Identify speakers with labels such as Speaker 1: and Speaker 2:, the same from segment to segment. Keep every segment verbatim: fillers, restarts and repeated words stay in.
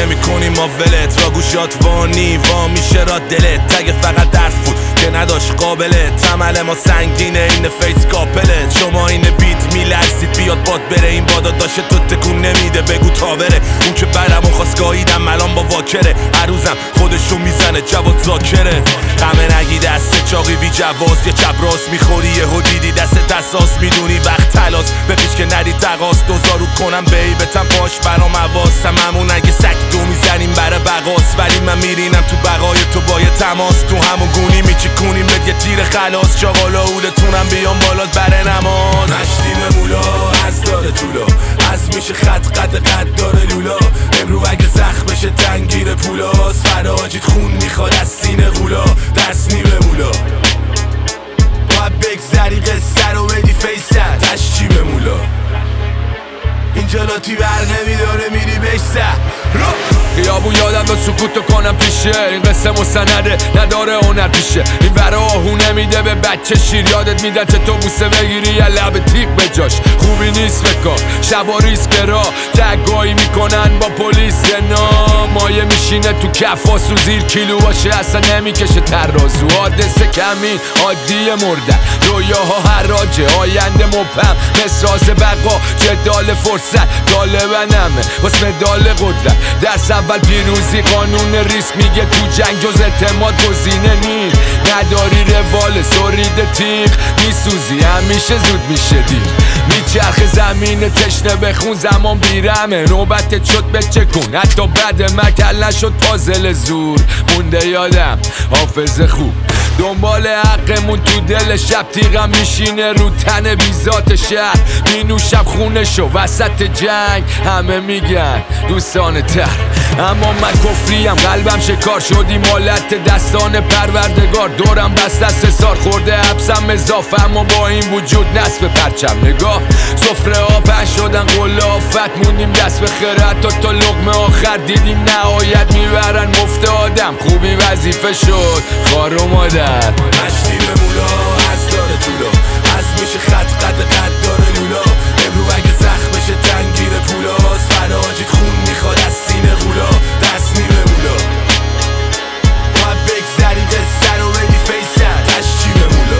Speaker 1: نمی کنیم ما ولت را گوشات وانی وا میشه را دلت تگ فقط درس بود که نداشت قابلت تمل ما سنگینه این فیس کاپلت شما این بیت میلرزید بیاد باد بره این بادا داشته تو تکون نمیده بگو تاوره اون که برمون خواست گاهیدم الان با واکره هر روزم خودشو میزنه جواد زاکره غمه نگی دست چاقی بی جواز یه چپ راست میخوری یه دیدی دست دستاس میدونی وقت تلاس بپیش که ندی تقاس دوزارو کنم بیبتم پاش برام حواسم همون اگه سک دو میزنیم برای بقاس ولی من میرینم تو بقای تو با یه تماس تو همون گونی میچیکونیم بد یه تیر خلاص چاقالا اولتونم بیام بالات بره نماز مشتی به مولا از داره طولا از میشه خط قد قد داره لولا امرو اگه زخم بشه تنگیر پولاس فراجید خون میخواد از سینه غولا دست نی به مولا باید بگذری قصه رو بدی فیست تش چی به مولا اینجا لاتی بر نمیداره میری بهش سه رو
Speaker 2: خیابون یادم به سکوتو کنم پیشه این قصه مستنده نداره هنر پیشه این ور آهو نمیده به بچه شیر یادت میدن چه تو بوسه بگیری یا لب تیغ به جاش خوبی نیست بکار شبا ریسک را تگایی میکنن با پلیس نام مایه میشینه تو کفاسو زیر کیلو باشه اصلا نمیکشه ترازو حادثه کمین عادی مردن رویاها حراجه آینده مبهم مسراز بقا جدال فرصت طالبنمه واسه مدال قدرت درس اول پیروزی قانون ریسک میگه تو جنگ جز اعتماد گزینه نی نداری روال سرید تیغ میسوزی همیشه زود میشه دیر میچرخ زمین تشنه بخون زمان بیرمه نوبتت شد بچه کن حتی بعد مکل نشد پازل زور مونده یادم حافظه خوب دنبال حقمون تو دل شب تیغم میشینه رو تن بیزات شهر مینوشم خونشو وسط جنگ همه میگن دوستان تر اما من کفریم قلبم شکار شدی مالت دستان پروردگار دورم بست دست سار خورده حبسم اضافه اما با این وجود نصف پرچم نگاه سفره ها پهن شدن قله آفت موندیم دست به خیرت تا تا لقمه آخر دیدیم نهایت میبرن مفت آدم خوبی وظیفه شد خار و مادر
Speaker 1: مشتی به مولا از داره طولا از میشه خط قد قد داره لولا امرو اگه زخم بشه تنگیر پولاس فراجید خون میخواد از سینه غولا دست نی به مولا باید بگذری قصه رو بدی فیست تش چی به مولا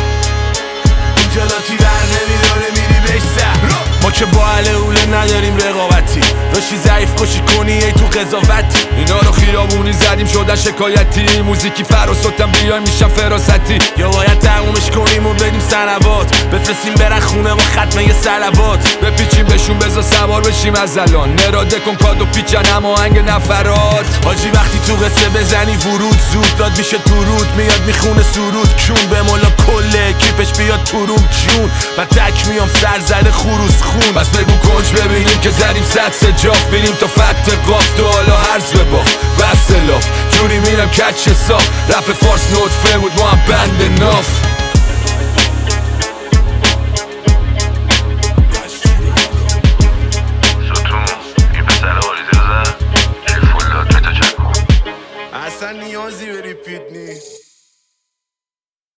Speaker 1: اینجا لاتی بر نمیداره میری بهش سه ما که با اهل اوله نداریم رقابتی داشتی ضعیف کشی کنی ای تو قضاوتی
Speaker 2: اینا رو خیابونی زدیم شدن شکایتی موزیکی فراسوتم بیایم میشم فراستی
Speaker 1: یا باید تقومش کنیم و بدیم سلوات بفرستیم برن خونه با ختمه یه سلوات
Speaker 2: بپیچیم بهشون بزا سوار بشیم از الان نراده کن کادو پیچن اما هنگ نفرات
Speaker 1: حاجی وقتی تو قصه بزنی ورود زود داد میشه تو رود میاد میخونه سرود کون به مولا کله کیپش بیاد تو روم جون من تک میام سر زده خروس خون
Speaker 2: بس بگو کنج ببینیم که زدیم صد سجاف بینیم تا فتح قاف تو حالا هرز بباف بس لاف جوری میرم کچ صاف رپ فارس نطفه بود ما هم بند ناف